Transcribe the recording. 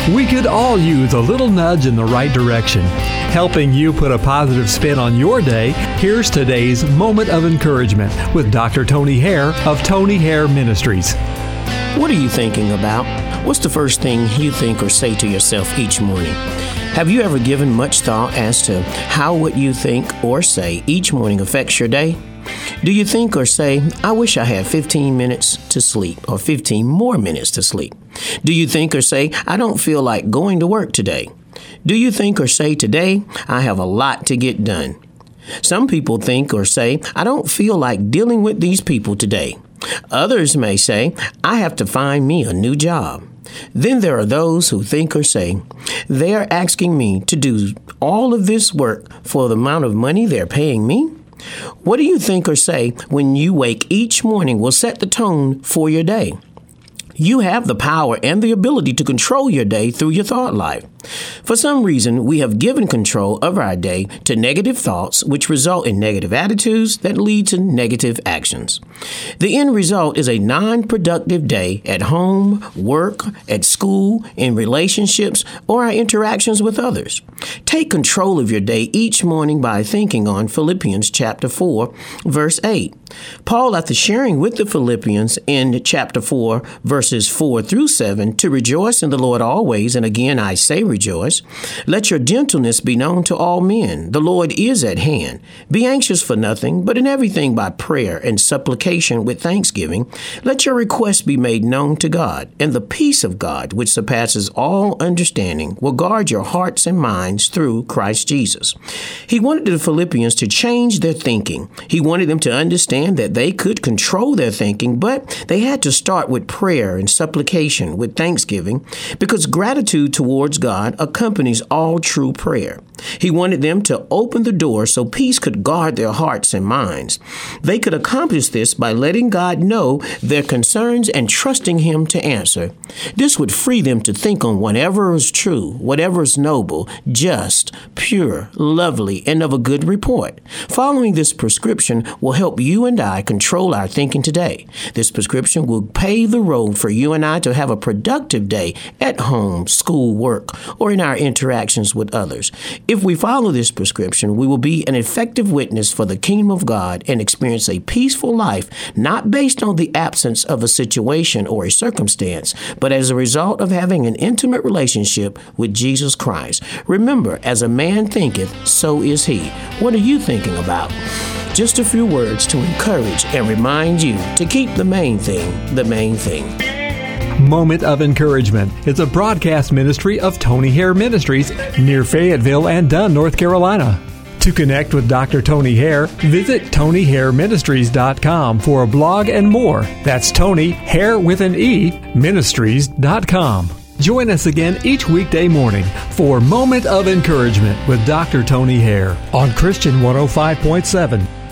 We could all use a little nudge in the right direction. Helping you put a positive spin on your day, here's today's Moment of Encouragement with Dr. Tony Hare of Tony Hare Ministries. What are you thinking about? What's the first thing you think or say to yourself each morning? Have you ever given much thought as to how what you think or say each morning affects your day? Do you think or say, I wish I had 15 minutes to sleep or 15 more minutes to sleep? Do you think or say, I don't feel like going to work today? Do you think or say, today I have a lot to get done? Some people think or say, I don't feel like dealing with these people today. Others may say, I have to find me a new job. Then there are those who think or say, they are asking me to do all of this work for the amount of money they're paying me? What do you think or say when you wake each morning will set the tone for your day? You have the power and the ability to control your day through your thought life. For some reason, we have given control of our day to negative thoughts, which result in negative attitudes that lead to negative actions. The end result is a non-productive day at home, work, at school, in relationships, or our interactions with others. Take control of your day each morning by thinking on Philippians chapter 4, verse 8. Paul, after sharing with the Philippians in chapter 4, verses 4 through 7, to rejoice in the Lord always, and again I say rejoice. Let your gentleness be known to all men. The Lord is at hand. Be anxious for nothing, but in everything by prayer and supplication with thanksgiving, let your requests be made known to God. And the peace of God, which surpasses all understanding, will guard your hearts and minds through Christ Jesus. He wanted the Philippians to change their thinking. He wanted them to understand that they could control their thinking, but they had to start with prayer and supplication with thanksgiving, because gratitude towards God accompanies all true prayer. He wanted them to open the door so peace could guard their hearts and minds. They could accomplish this by letting God know their concerns and trusting Him to answer. This would free them to think on whatever is true, whatever is noble, just, pure, lovely, and of a good report. Following this prescription will help you and I control our thinking today. This prescription will pave the road for you and I to have a productive day at home, school, work, or in our interactions with others. If we follow this prescription, we will be an effective witness for the kingdom of God and experience a peaceful life, not based on the absence of a situation or a circumstance, but as a result of having an intimate relationship with Jesus Christ. Remember, as a man thinketh, so is he. What are you thinking about? Just a few words to encourage and remind you to keep the main thing the main thing. Moment of Encouragement is a broadcast ministry of Tony Hare Ministries near Fayetteville and Dunn, North Carolina. To connect with Dr. Tony Hare, visit TonyHareMinistries.com for a blog and more. That's Tony, Hare with an E, Ministries.com. Join us again each weekday morning for Moment of Encouragement with Dr. Tony Hare on Christian 105.7.